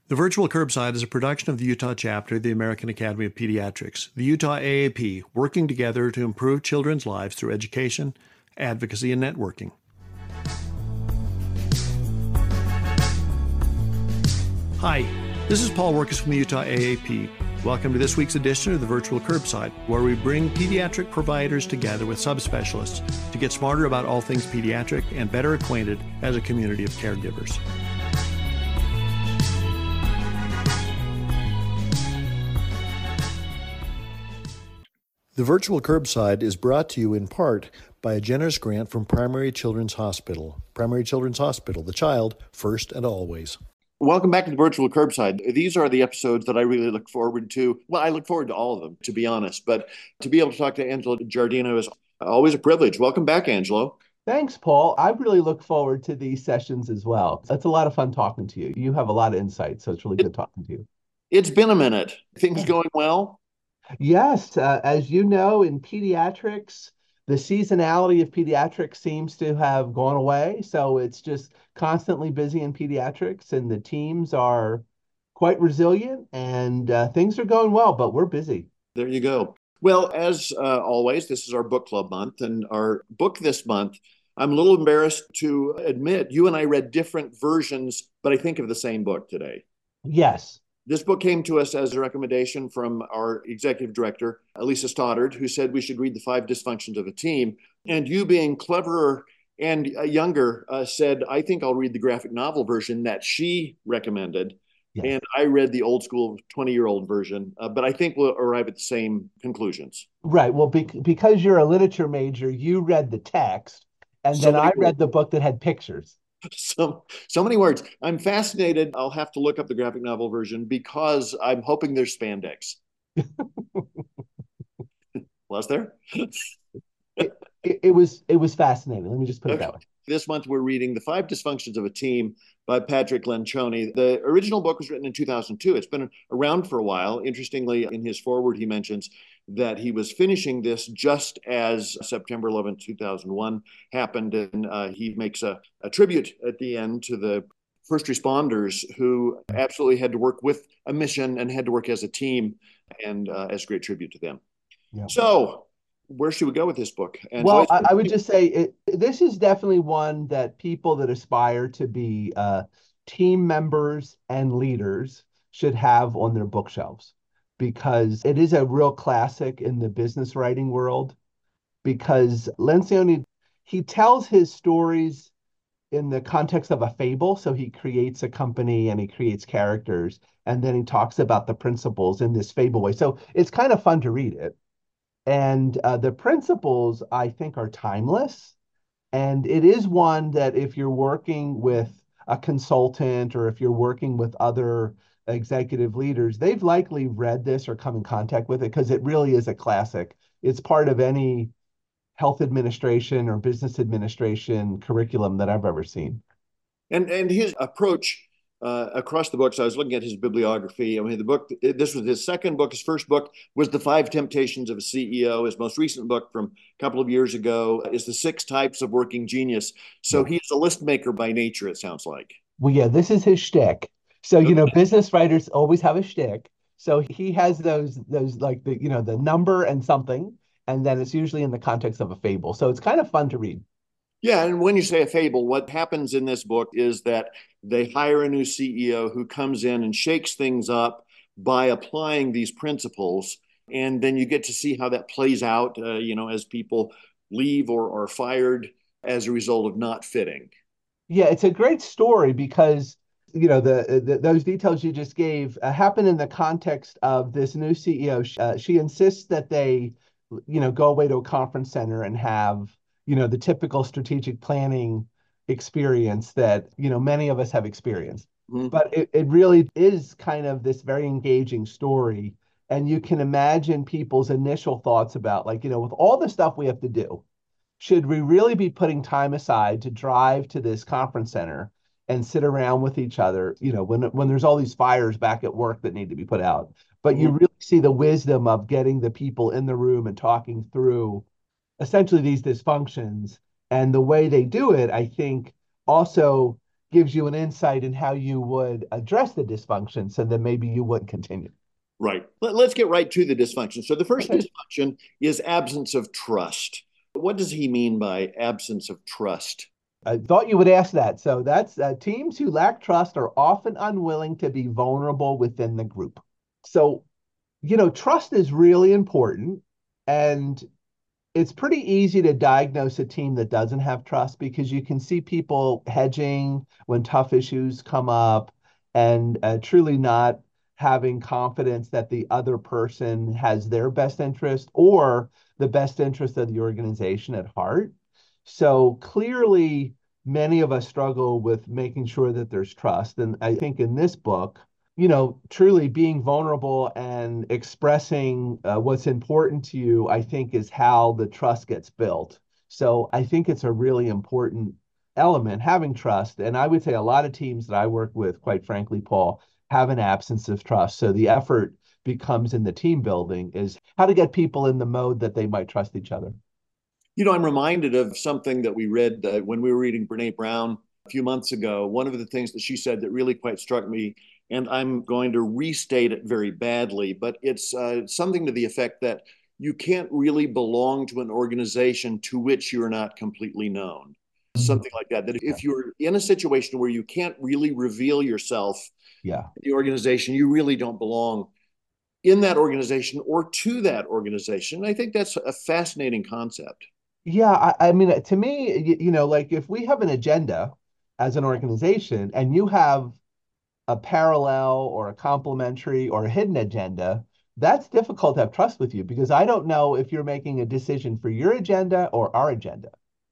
The Virtual Curbside is a production of the Utah chapter of the American Academy of Pediatrics, the Utah AAP, working together to improve children's lives through education, advocacy, and networking. Hi, this is Paul Workus from the Utah AAP. Welcome to this week's edition of the Virtual Curbside, where we bring pediatric providers together with subspecialists to get smarter about all things pediatric and better acquainted as a community of caregivers. The Virtual Curbside is brought to you in part by a generous grant from Primary Children's Hospital. Primary Children's Hospital, the child first and always. Welcome back to the Virtual Curbside. These are the episodes that I really look forward to. Well, I look forward to all of them, to be honest, but to be able to talk to Angelo Giardino is always a privilege. Welcome back, Angelo. Thanks, Paul. I really look forward to these sessions as well. It's a lot of fun talking to you. You have a lot of insight, so it's really good talking to you. It's been a minute. Things going well? Yes, as you know, in pediatrics, the seasonality of pediatrics seems to have gone away. So it's just constantly busy in pediatrics, and the teams are quite resilient, and things are going well, but we're busy. There you go. Well, as always, this is our book club month, and our book this month, I'm a little embarrassed to admit, you and I read different versions, but I think of the same book today. Yes. This book came to us as a recommendation from our executive director, Elisa Stoddard, who said we should read The Five Dysfunctions of a Team. And you, being cleverer and younger, said, I think I'll read the graphic novel version that she recommended. Yes. And I read the old school 20-year-old version, but I think we'll arrive at the same conclusions. Right. Well, because you're a literature major, you read the text, and then I read the book that had pictures. So many words. I'm fascinated. I'll have to look up the graphic novel version because I'm hoping there's spandex. Was there? It was fascinating. Let me just put it that way. This month we're reading The Five Dysfunctions of a Team by Patrick Lencioni. The original book was written in 2002. It's been around for a while. Interestingly, in his foreword, he mentions that he was finishing this just as September 11, 2001 happened. And he makes a tribute at the end to the first responders who absolutely had to work with a mission and had to work as a team, and as a great tribute to them. Yeah. So where should we go with this book? And well, I would just say this is definitely one that people that aspire to be team members and leaders should have on their bookshelves, because it is a real classic in the business writing world. Because Lencioni, he tells his stories in the context of a fable. So he creates a company and he creates characters, and then he talks about the principles in this fable way. So it's kind of fun to read it. And the principles, I think, are timeless. And it is one that if you're working with a consultant or if you're working with other executive leaders, they've likely read this or come in contact with it, because it really is a classic. It's part of any health administration or business administration curriculum that I've ever seen. And his approach across the books, I was looking at his bibliography. I mean, the book, this was his second book. His first book was The Five Temptations of a CEO. His most recent book from a couple of years ago is The Six Types of Working Genius. So he's a list maker by nature, it sounds like. Well, yeah, this is his shtick. So, business writers always have a shtick. So he has those like the number and something, and then it's usually in the context of a fable. So it's kind of fun to read. Yeah, and when you say a fable, what happens in this book is that they hire a new CEO who comes in and shakes things up by applying these principles. And then you get to see how that plays out, as people leave or are fired as a result of not fitting. Yeah, it's a great story because, those details you just gave happen in the context of this new CEO. She insists that they, go away to a conference center and have the typical strategic planning experience that, many of us have experienced. Mm-hmm. But it really is kind of this very engaging story. And you can imagine people's initial thoughts about, with all the stuff we have to do, should we really be putting time aside to drive to this conference center and sit around with each other, when there's all these fires back at work that need to be put out? But you really see the wisdom of getting the people in the room and talking through essentially these dysfunctions, and the way they do it, I think, also gives you an insight in how you would address the dysfunction so that maybe you wouldn't continue. Right. Let's get right to the dysfunction. So the first Okay. dysfunction is absence of trust. What does he mean by absence of trust? I thought you would ask that. So that's teams who lack trust are often unwilling to be vulnerable within the group. So, trust is really important. And it's pretty easy to diagnose a team that doesn't have trust because you can see people hedging when tough issues come up and truly not having confidence that the other person has their best interest or the best interest of the organization at heart. So clearly, many of us struggle with making sure that there's trust. And I think in this book, truly being vulnerable and expressing what's important to you, I think is how the trust gets built. So I think it's a really important element, having trust. And I would say a lot of teams that I work with, quite frankly, Paul, have an absence of trust. So the effort becomes in the team building is how to get people in the mode that they might trust each other. I'm reminded of something that we read when we were reading Brene Brown a few months ago. One of the things that she said that really quite struck me, and I'm going to restate it very badly, but it's something to the effect that you can't really belong to an organization to which you're not completely known. Something like that. That if you're in a situation where you can't really reveal yourself Yeah. in the organization, you really don't belong in that organization or to that organization. I think that's a fascinating concept. Yeah, I mean, to me, like if we have an agenda as an organization and you have a parallel or a complementary or a hidden agenda, that's difficult to have trust with you because I don't know if you're making a decision for your agenda or our agenda.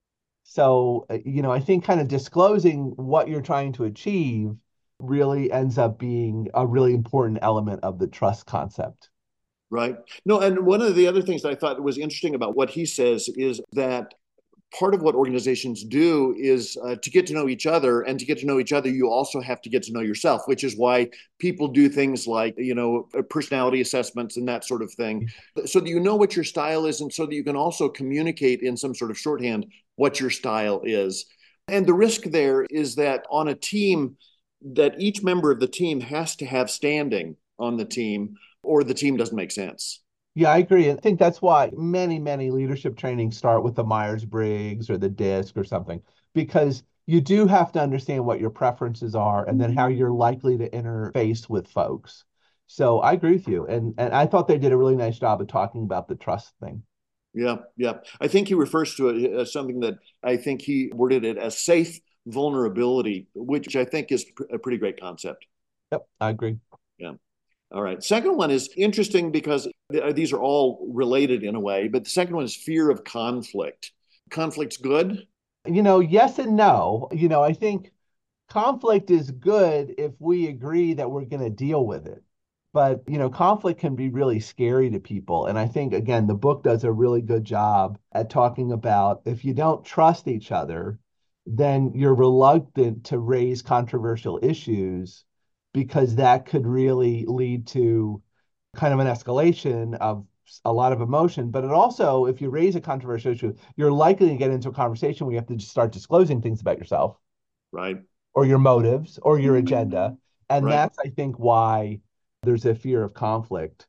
So, I think kind of disclosing what you're trying to achieve really ends up being a really important element of the trust concept. Right. No, and one of the other things that I thought was interesting about what he says is that part of what organizations do is to get to know each other, and to get to know each other you also have to get to know yourself, which is why people do things like personality assessments and that sort of thing, so that you know what your style is and so that you can also communicate in some sort of shorthand what your style is. And the risk there is that on a team, that each member of the team has to have standing on the team or the team doesn't make sense. Yeah, I agree. I think that's why many, many leadership trainings start with the Myers-Briggs or the DISC or something, because you do have to understand what your preferences are and then how you're likely to interface with folks. So I agree with you. And I thought they did a really nice job of talking about the trust thing. Yeah, yeah. I think he refers to it as something that I think he worded it as safe vulnerability, which I think is a pretty great concept. Yep, I agree. Yeah. All right. Second one is interesting because these are all related in a way, but the second one is fear of conflict. Conflict's good. Yes and no. I think conflict is good if we agree that we're going to deal with it. But, conflict can be really scary to people. And I think, again, the book does a really good job at talking about if you don't trust each other, then you're reluctant to raise controversial issues because that could really lead to kind of an escalation of a lot of emotion. But it also, if you raise a controversial issue, you're likely to get into a conversation where you have to just start disclosing things about yourself Right. or your motives or your agenda. And Right. that's, I think, why there's a fear of conflict.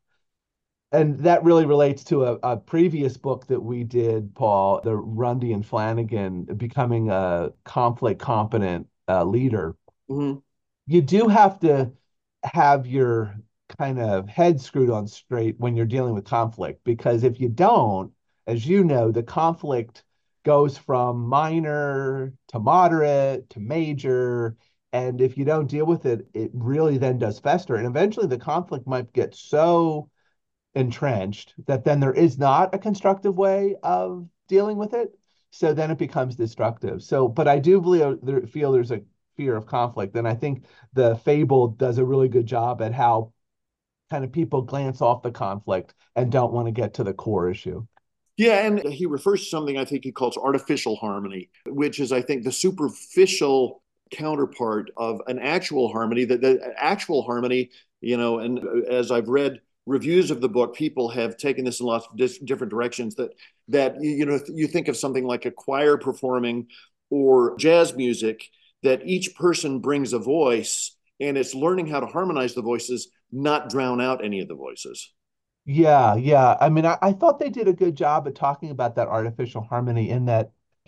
And that really relates to a previous book that we did, Paul, the Rundy and Flanagan, Becoming a Conflict Competent Leader. Mm-hmm. You do have to have your kind of head screwed on straight when you're dealing with conflict, because if you don't, as you know, the conflict goes from minor to moderate to major. And if you don't deal with it, it really then does fester. And eventually the conflict might get so entrenched that then there is not a constructive way of dealing with it. So then it becomes destructive. So, but I do feel there's a fear of conflict. And I think the fable does a really good job at how kind of people glance off the conflict and don't want to get to the core issue. Yeah, and he refers to something I think he calls artificial harmony, which is, I think, the superficial counterpart of an actual harmony. That the actual harmony, and as I've read reviews of the book, people have taken this in lots of different directions. That you think of something like a choir performing or jazz music, that each person brings a voice, and it's learning how to harmonize the voices, not drown out any of the voices. Yeah, yeah. I mean, I thought they did a good job at talking about that artificial harmony in that,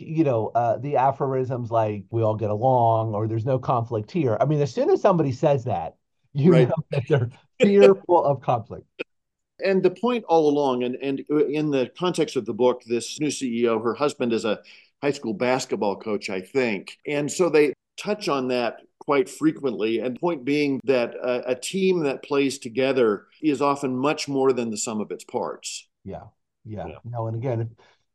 the aphorisms like we all get along or there's no conflict here. I mean, as soon as somebody says that, you Right. know that they're fearful of conflict. And the point all along, and in the context of the book, this new CEO, her husband is a high school basketball coach, I think. And so they touch on that quite frequently. And point being that a team that plays together is often much more than the sum of its parts. Yeah, yeah. Yeah. No, and again,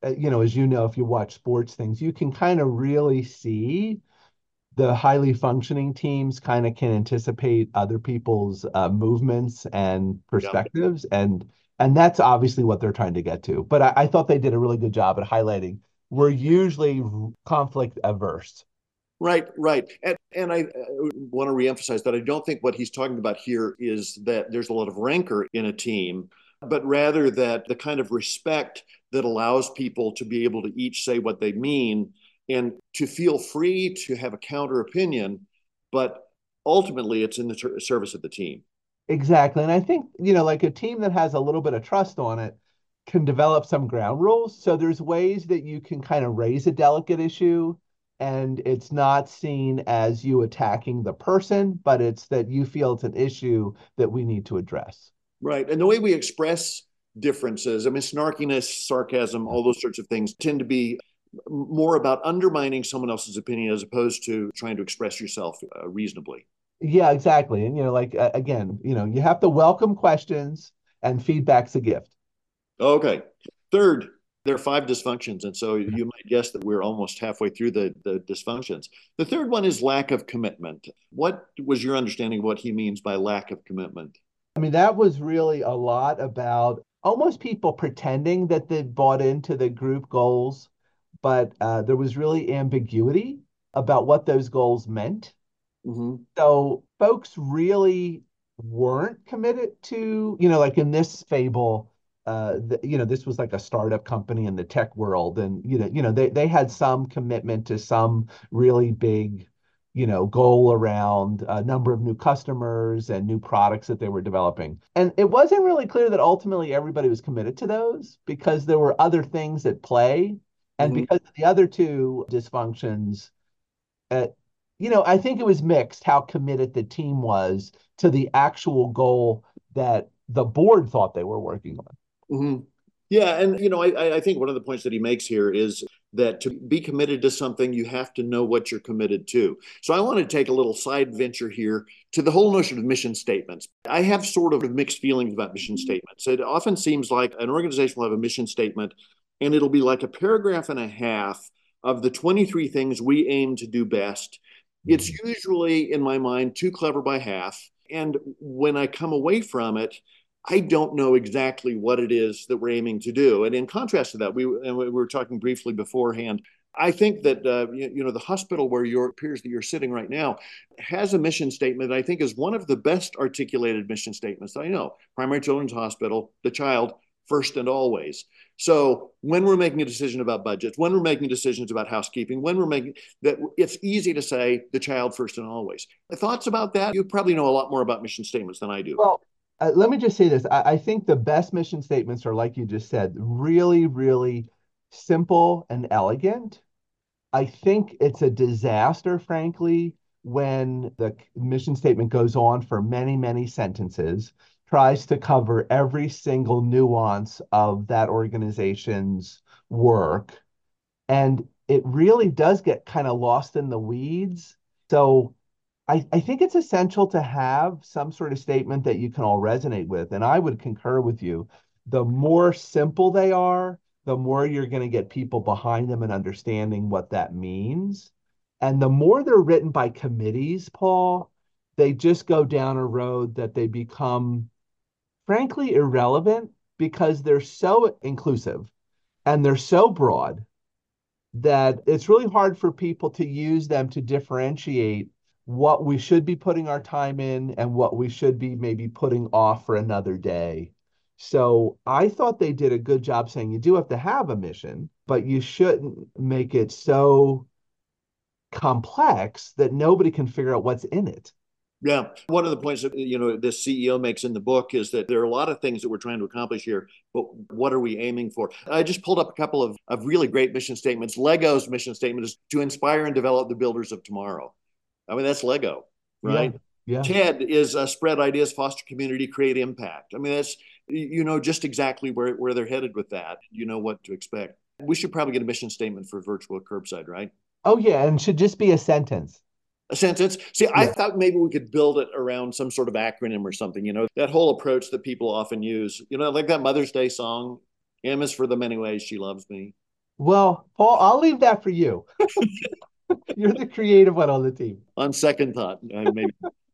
as you know, if you watch sports things, you can kind of really see the highly functioning teams kind of can anticipate other people's movements and Yeah. perspectives, and that's obviously what they're trying to get to. But I thought they did a really good job at highlighting we're usually conflict averse. Right, right. And I want to reemphasize that I don't think what he's talking about here is that there's a lot of rancor in a team, but rather that the kind of respect that allows people to be able to each say what they mean and to feel free to have a counter opinion, but ultimately it's in the service of the team. Exactly. And I think, like a team that has a little bit of trust on it can develop some ground rules. So there's ways that you can kind of raise a delicate issue and it's not seen as you attacking the person, but it's that you feel it's an issue that we need to address. Right. And the way we express differences, I mean, snarkiness, sarcasm, all those sorts of things tend to be more about undermining someone else's opinion as opposed to trying to express yourself reasonably. Yeah, exactly. And, like, again, you have to welcome questions and feedback's a gift. Okay. Third, there are five dysfunctions. And so you might guess that we're almost halfway through the dysfunctions. The third one is lack of commitment. What was your understanding of what he means by lack of commitment? I mean, that was really a lot about almost people pretending that they bought into the group goals, but there was really ambiguity about what those goals meant. Mm-hmm. So folks really weren't committed to, like in this fable, this was like a startup company in the tech world, and they had some commitment to some really big, goal around a number of new customers and new products that they were developing. And it wasn't really clear that ultimately everybody was committed to those because there were other things at play. And Mm-hmm. because of the other two dysfunctions, uh, I think it was mixed how committed the team was to the actual goal that the board thought they were working on. Mm-hmm. Yeah, and I think one of the points that he makes here is that to be committed to something, you have to know what you're committed to. So I want to take a little side venture here to the whole notion of mission statements. I have sort of mixed feelings about mission statements. It often seems like an organization will have a mission statement, and it'll be like a paragraph and a half of the 23 things we aim to do best. It's usually, in my mind, too clever by half. And when I come away from it, I don't know exactly what it is that we're aiming to do. And in contrast to that, we were talking briefly beforehand. I think that the hospital where your appears that you're sitting right now has a mission statement that I think is one of the best articulated mission statements that I know. Primary Children's Hospital, the child first and always. So when we're making a decision about budgets, when we're making decisions about housekeeping, when we're making that, it's easy to say the child first and always. Thoughts about that? You probably know a lot more about mission statements than I do. Well, let me just say this. I think the best mission statements are, like you just said, really, really simple and elegant. I think it's a disaster, frankly, when the mission statement goes on for many, many sentences, tries to cover every single nuance of that organization's work. And it really does get kind of lost in the weeds. So I think it's essential to have some sort of statement that you can all resonate with. And I would concur with you. The more simple they are, the more you're going to get people behind them and understanding what that means. And the more they're written by committees, Paul, they just go down a road that they become, frankly, irrelevant because they're so inclusive and they're so broad that it's really hard for people to use them to differentiate what we should be putting our time in and what we should be maybe putting off for another day. So I thought they did a good job saying you do have to have a mission, but you shouldn't make it so complex that nobody can figure out what's in it. Yeah. One of the points that, this CEO makes in the book is that there are a lot of things that we're trying to accomplish here, but what are we aiming for? I just pulled up a couple of really great mission statements. Lego's mission statement is to inspire and develop the builders of tomorrow. I mean, that's Lego, right? Yeah. TED is spread ideas, foster community, create impact. I mean, that's, just exactly where they're headed with that. You know what to expect. We should probably get a mission statement for virtual curbside, right? Oh, yeah. And should just be a sentence. A sentence. See, I Yeah. thought maybe we could build it around some sort of acronym or something, that whole approach that people often use, like that Mother's Day song, M is for the many ways she loves me. Well, Paul, I'll leave that for you. You're the creative one on the team. On second thought, maybe.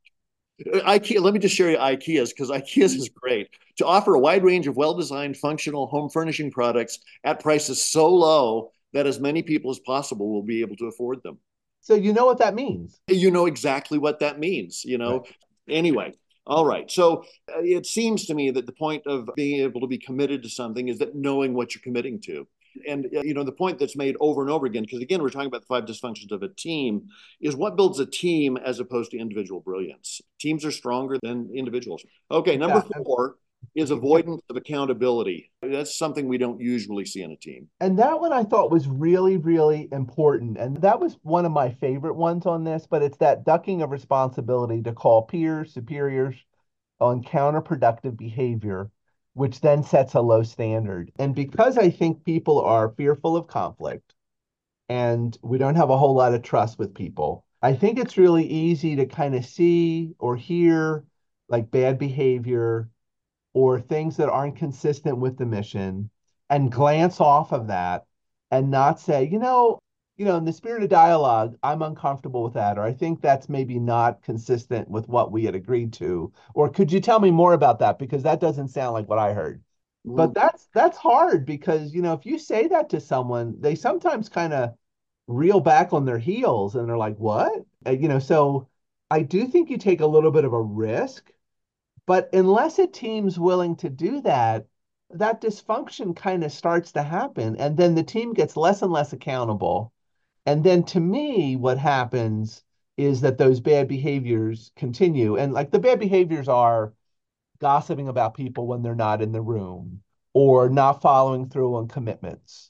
IKEA, let me just share you IKEA's because IKEA's is great. To offer a wide range of well-designed, functional home furnishing products at prices so low that as many people as possible will be able to afford them. So you know what that means. You know exactly what that means, Right. Anyway, all right. So it seems to me that the point of being able to be committed to something is that knowing what you're committing to. And, the point that's made over and over again, because again, we're talking about the 5 dysfunctions of a team, is what builds a team as opposed to individual brilliance. Teams are stronger than individuals. Okay, number 4 is avoidance of accountability. That's something we don't usually see in a team. And that one I thought was really, really important. And that was one of my favorite ones on this, but it's that ducking of responsibility to call peers, superiors on counterproductive behavior, which then sets a low standard. And because I think people are fearful of conflict and we don't have a whole lot of trust with people, I think it's really easy to kind of see or hear like bad behavior or things that aren't consistent with the mission and glance off of that and not say, in the spirit of dialogue, I'm uncomfortable with that, or I think that's maybe not consistent with what we had agreed to. Or could you tell me more about that? Because that doesn't sound like what I heard. But that's hard because, if you say that to someone, they sometimes kind of reel back on their heels and they're like, what? So I do think you take a little bit of a risk, but unless a team's willing to do that, that dysfunction kind of starts to happen. And then the team gets less and less accountable. And then to me, what happens is that those bad behaviors continue. And like the bad behaviors are gossiping about people when they're not in the room, or not following through on commitments,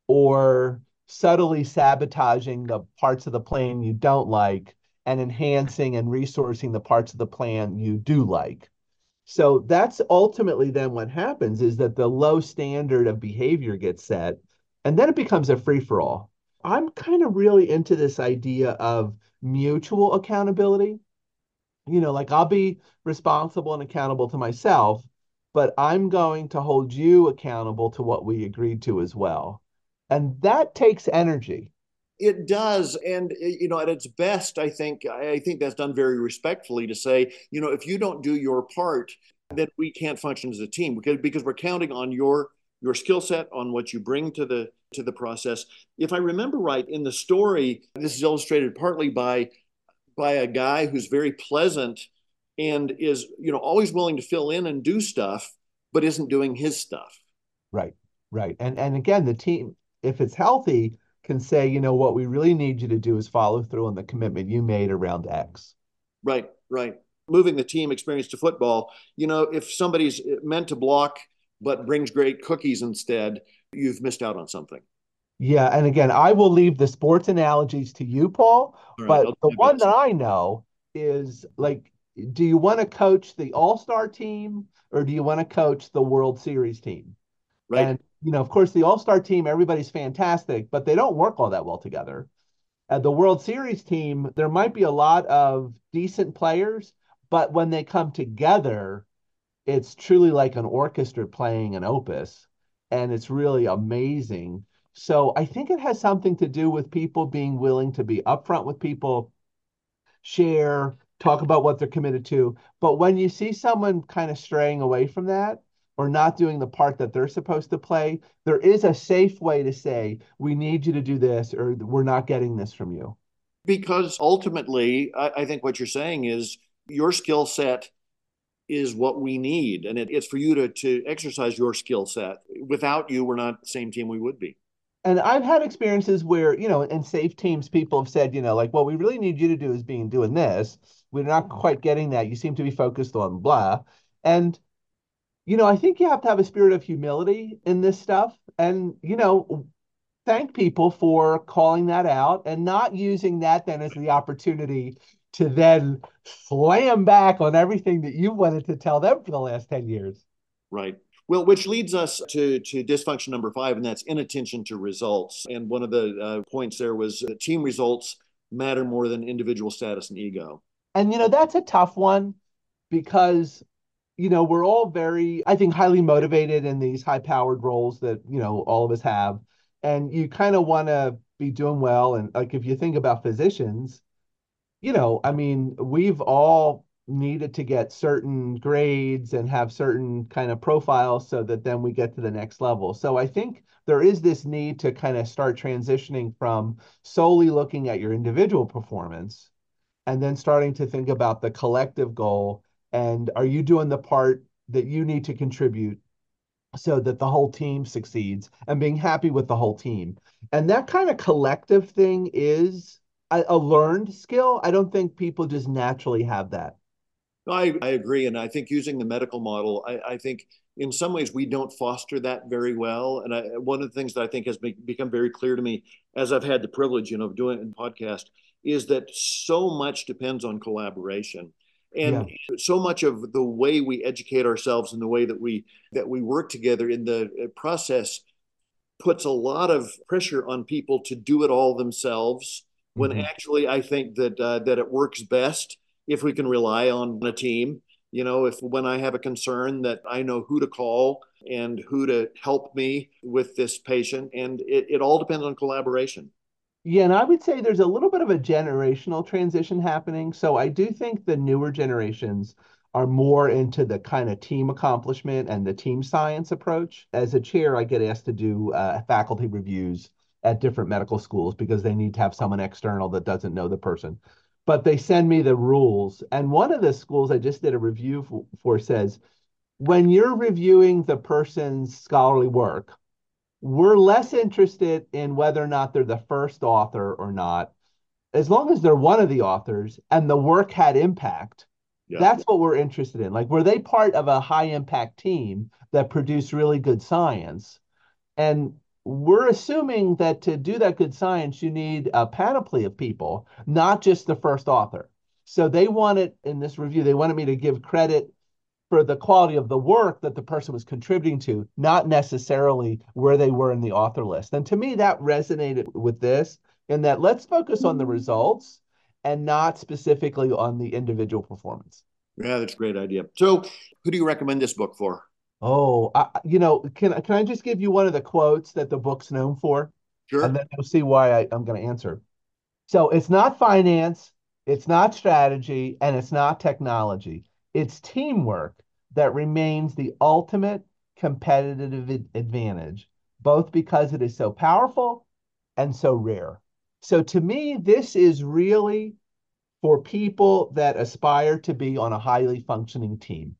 or subtly sabotaging the parts of the plan you don't like and enhancing and resourcing the parts of the plan you do like. So that's ultimately then what happens is that the low standard of behavior gets set, and then it becomes a free for all. I'm kind of really into this idea of mutual accountability. Like I'll be responsible and accountable to myself, but I'm going to hold you accountable to what we agreed to as well. And that takes energy. It does. And, at its best, I think that's done very respectfully to say, if you don't do your part, then we can't function as a team because we're counting on your skill set, on what you bring to the process. If I remember right in the story, this is illustrated partly by a guy who's very pleasant and is, always willing to fill in and do stuff, but isn't doing his stuff. Right. Right. And again, the team, if it's healthy, can say, what we really need you to do is follow through on the commitment you made around X. Right. Moving the team experience to football, if somebody's meant to block but brings great cookies instead, you've missed out on something. Yeah, and again, I will leave the sports analogies to you, Paul, All right, but the one that I know is like, do you want to coach the All-Star team or do you want to coach the World Series team? Right. And, of course, the All-Star team, everybody's fantastic, but they don't work all that well together. At the World Series team, there might be a lot of decent players, but when they come together, it's truly like an orchestra playing an opus, and it's really amazing. So I think it has something to do with people being willing to be upfront with people, share, talk about what they're committed to. But when you see someone kind of straying away from that or not doing the part that they're supposed to play, there is a safe way to say, we need you to do this, or we're not getting this from you. Because ultimately, I think what you're saying is your skill set is what we need. And it's for you to exercise your skill set. Without you, we're not the same team we would be. And I've had experiences where, in safe teams, people have said, like, what we really need you to do is doing this. We're not quite getting that. You seem to be focused on blah. And, I think you have to have a spirit of humility in this stuff. And, thank people for calling that out and not using that then as the opportunity to then slam back on everything that you wanted to tell them for the last 10 years. Right. Well, which leads us to dysfunction number 5, and that's inattention to results. And one of the points there was team results matter more than individual status and ego. And, that's a tough one because, we're all very, I think, highly motivated in these high powered roles that, all of us have. And you kind of want to be doing well. And like, if you think about physicians, I mean, we've all needed to get certain grades and have certain kind of profiles so that then we get to the next level. So I think there is this need to kind of start transitioning from solely looking at your individual performance and then starting to think about the collective goal. And are you doing the part that you need to contribute so that the whole team succeeds, and being happy with the whole team? And that kind of collective thing is a learned skill. I don't think people just naturally have that. I agree. And I think using the medical model, I think in some ways we don't foster that very well. And one of the things that I think has become very clear to me as I've had the privilege, of doing it in podcast, is that so much depends on collaboration. And so much of the way we educate ourselves and the way that we work together in the process puts a lot of pressure on people to do it all themselves. When actually, I think that it works best if we can rely on a team. If when I have a concern, that I know who to call and who to help me with this patient, and it all depends on collaboration. Yeah, and I would say there's a little bit of a generational transition happening. So I do think the newer generations are more into the kind of team accomplishment and the team science approach. As a chair, I get asked to do faculty reviews at different medical schools because they need to have someone external that doesn't know the person. But they send me the rules. And one of the schools I just did a review for says, when you're reviewing the person's scholarly work, we're less interested in whether or not they're the first author or not. As long as they're one of the authors and the work had impact, that's what we're interested in. Like, were they part of a high impact team that produced really good science? And we're assuming that to do that good science, you need a panoply of people, not just the first author. So they wanted, in this review, they wanted me to give credit for the quality of the work that the person was contributing to, not necessarily where they were in the author list. And to me, that resonated with this, in that let's focus on the results and not specifically on the individual performance. Yeah, that's a great idea. So who do you recommend this book for? Oh, can I just give you one of the quotes that the book's known for? And Sure. then you'll see why I'm going to answer. So it's not finance, it's not strategy, and it's not technology. It's teamwork that remains the ultimate competitive advantage, both because it is so powerful and so rare. So to me, this is really for people that aspire to be on a highly functioning team.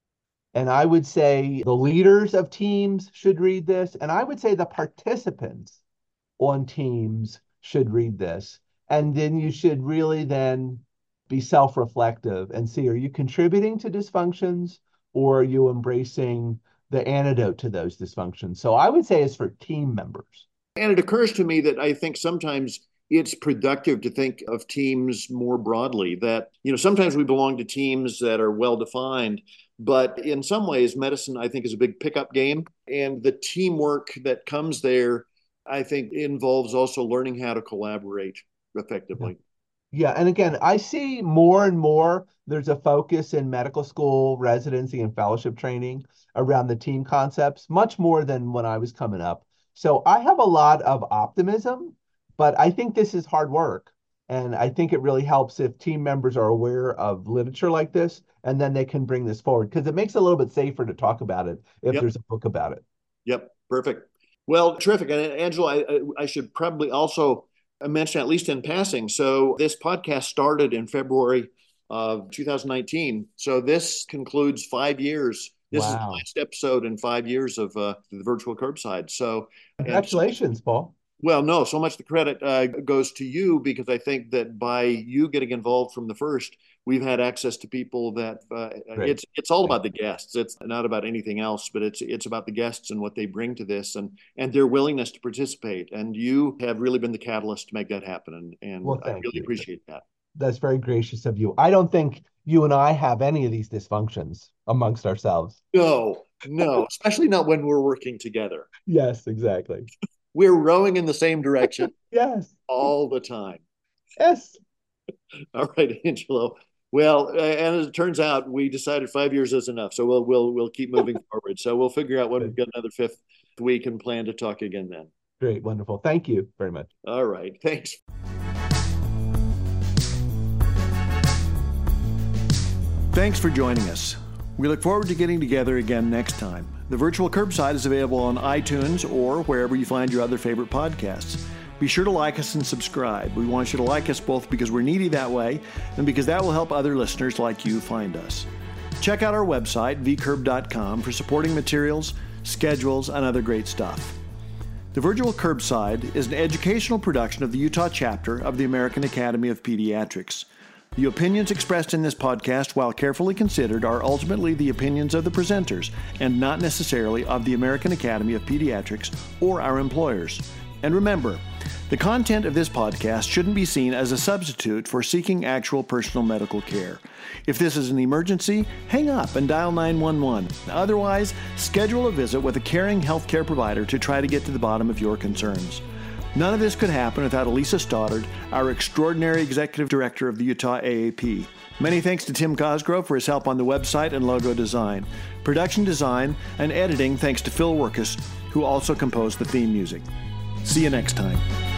And I would say the leaders of teams should read this. And I would say the participants on teams should read this. And then you should really then be self-reflective and see, are you contributing to dysfunctions or are you embracing the antidote to those dysfunctions? So I would say it's for team members. And it occurs to me that I think sometimes it's productive to think of teams more broadly, that, sometimes we belong to teams that are well defined, but in some ways, medicine, I think, is a big pickup game. And the teamwork that comes there, I think, involves also learning how to collaborate effectively. Yeah. And again, I see more and more there's a focus in medical school, residency, and fellowship training around the team concepts, much more than when I was coming up. So I have a lot of optimism, but I think this is hard work. And I think it really helps if team members are aware of literature like this, and then they can bring this forward because it makes it a little bit safer to talk about it if Yep. there's a book about it. Yep. Perfect. Well, terrific. And Angela, I should probably also mention, at least in passing. So this podcast started in February of 2019. So this concludes 5 years This is the Wow. last episode in 5 years of the virtual curbside. So, Congratulations, Paul. well, no, so much the credit goes to you, because I think that by you getting involved from the first, we've had access to people that it's all about the guests. It's not about anything else, but it's about the guests and what they bring to this, and their willingness to participate. And you have really been the catalyst to make that happen. And Well, I thank really you. appreciate that. That's very gracious of you. I don't think you and I have any of these dysfunctions amongst ourselves. No, especially not when we're working together. Yes, exactly. We're rowing in the same direction Yes. all the time. Yes. All right, Angelo. Well, and as it turns out, we decided 5 years is enough. So we'll keep moving forward. So we'll figure out when we've got another fifth week and plan to talk again then. Great. Wonderful. Thank you very much. All right. Thanks. Thanks for joining us. We look forward to getting together again next time. The Virtual Curbside is available on iTunes or wherever you find your other favorite podcasts. Be sure to like us and subscribe. We want you to like us both because we're needy that way and because that will help other listeners like you find us. Check out our website, vcurb.com, for supporting materials, schedules, and other great stuff. The Virtual Curbside is an educational production of the Utah chapter of the American Academy of Pediatrics. The opinions expressed in this podcast, while carefully considered, are ultimately the opinions of the presenters and not necessarily of the American Academy of Pediatrics or our employers. And remember, the content of this podcast shouldn't be seen as a substitute for seeking actual personal medical care. If this is an emergency, hang up and dial 911. Otherwise, schedule a visit with a caring healthcare provider to try to get to the bottom of your concerns. None of this could happen without Elisa Stoddard, our extraordinary executive director of the Utah AAP. Many thanks to Tim Cosgrove for his help on the website and logo design. Production design and editing thanks to Phil Workus, who also composed the theme music. See you next time.